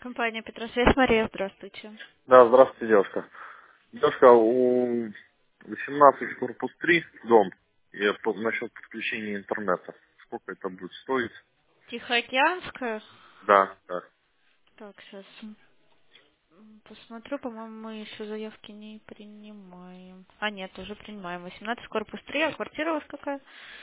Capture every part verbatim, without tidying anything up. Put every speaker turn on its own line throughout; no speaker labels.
Компания Петросвязь, Мария, здравствуйте.
Да, здравствуйте, девушка. Девушка, у восемнадцать корпус три дом, и по- насчет подключения интернета. Сколько это будет стоить?
Тихоокеанская.
Да, да.
Так, сейчас посмотрю, по-моему, мы еще заявки не принимаем. А, нет, уже принимаем. восемнадцать корпус три, а квартира у вас какая?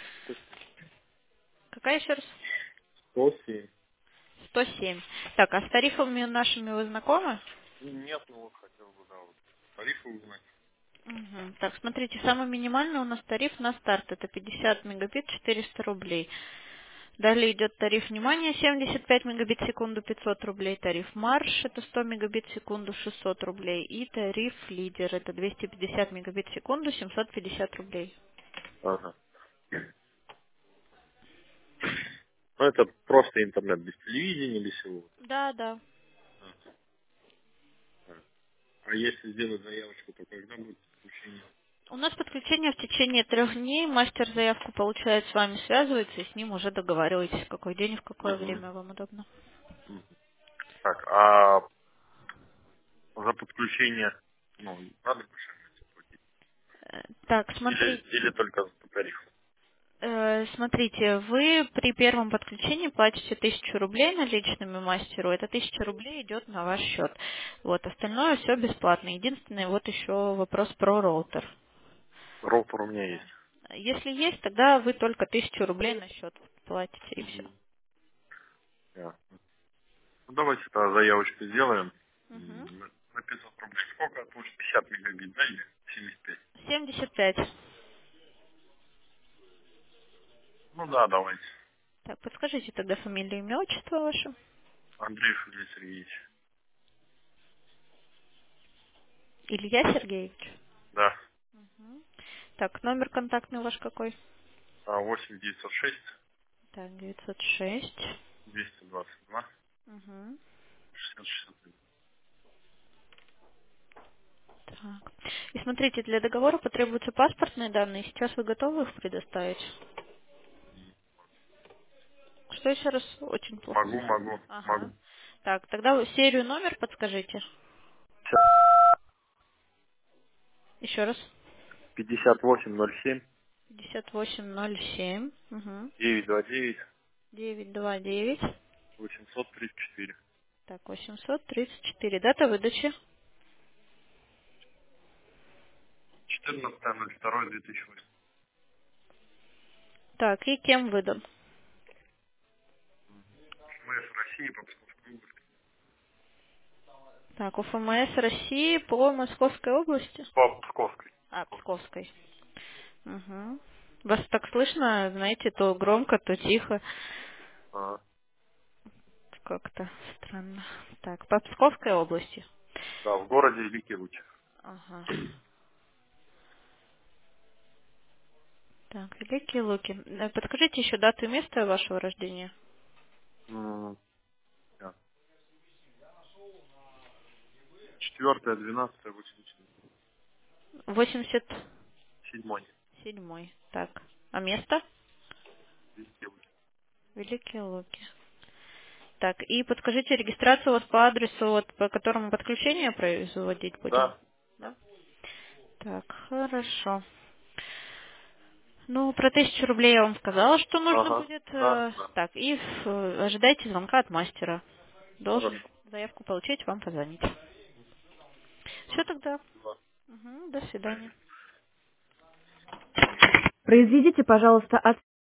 Какая еще раз?
сто семь.
сто семь. Так, а с тарифами нашими вы знакомы?
Нет, ну вот хотел бы, да, вот тарифы узнать.
Мгм. Так, смотрите, самый минимальный у нас тариф на старт, это пятьдесят мегабит, четыреста рублей. Далее идет тариф внимания семьдесят пять мегабит в секунду, пятьсот рублей. Тариф марш это сто мегабит в секунду, шестьсот рублей. И тариф лидер это двести пятьдесят мегабит в секунду, семьсот пятьдесят рублей.
Ага. Ну, это просто интернет, без телевидения, без всего.
Да, да.
Ага. Так. А если сделать заявочку, то когда будет подключение?
У нас подключение в течение трех дней. Мастер заявку получает, с вами связывается, и с ним уже договариваетесь, в какой день и в какое
Угу.
время вам удобно.
Так, а за подключение, ну, надо больше платить?
Э, Так,
Или,
смотрите.
или только за тариф?
Э, Смотрите, вы при первом подключении платите тысячу рублей наличными мастеру. Это тысяча рублей идет на ваш счет. Вот, остальное все бесплатно. Единственное, вот еще вопрос про роутер.
Роутер у меня есть.
Да. Если есть, тогда вы только тысячу рублей на счет платите и все.
Мгм. Да. Ну, давайте тогда заявочку сделаем.
Угу.
М, На на пятьсот рублей. Сколько? Может, пятьдесят мегабит, да, или семьдесят пять?
семьдесят пять.
Ну да, давайте.
Так, подскажите тогда фамилию, имя, отчество ваше.
Андрей Филипп Сергеевич.
Илья Сергеевич.
Да.
Мгм. Так, номер контактный ваш какой?
А восемь девятьсот шесть
Так, девятьсот шесть.
двести двадцать два
Угу.
шестьдесят шестьдесят один.
Так. И смотрите, для договора потребуются паспортные данные. Сейчас вы готовы их предоставить? Что еще раз? Очень плохо
Могу,
слышно.
могу,
Ага.
могу.
Так, тогда вы серию номер подскажите. Еще раз.
пятьдесят восемь ноль семь
пятьдесят восемь ноль семь. Угу.
девять два девять
девять два девять.
восемьсот тридцать четыре.
Так, восемьсот тридцать четыре. Дата выдачи.
четырнадцатое ноль второе две тысячи восемь.
Так, и кем выдан?
ФМС России по Псковской области.
Так, у ФМС России по Московской области.
По Псковской.
А, Псковской. Угу. Вас так слышно, знаете, то громко, то тихо.
А,
Как-то странно. Так, по Псковской области.
да, в городе Великий Луч.
Ага. Так, Великие Луки. Э, Подскажите еще дату и место вашего рождения.
М, да. Четвертое, двенадцатое, восемьдесят
восемьдесят
седьмой.
седьмой. Так. А место?
Великий Луч.
Великие Луки. Так, и подскажите регистрацию у вас по адресу, вот, по которому подключение производить будем?
Да.
Да? Так, хорошо. Ну, про тысячу рублей я вам сказала, что нужно
Ага.
будет.
Да,
э,
да.
Так, и э, ожидайте звонка от мастера. Должен
Хорошо.
заявку получить, вам позвонить. Все тогда.
Да.
Мгм, до свидания.
Правильно.
Произведите, пожалуйста, от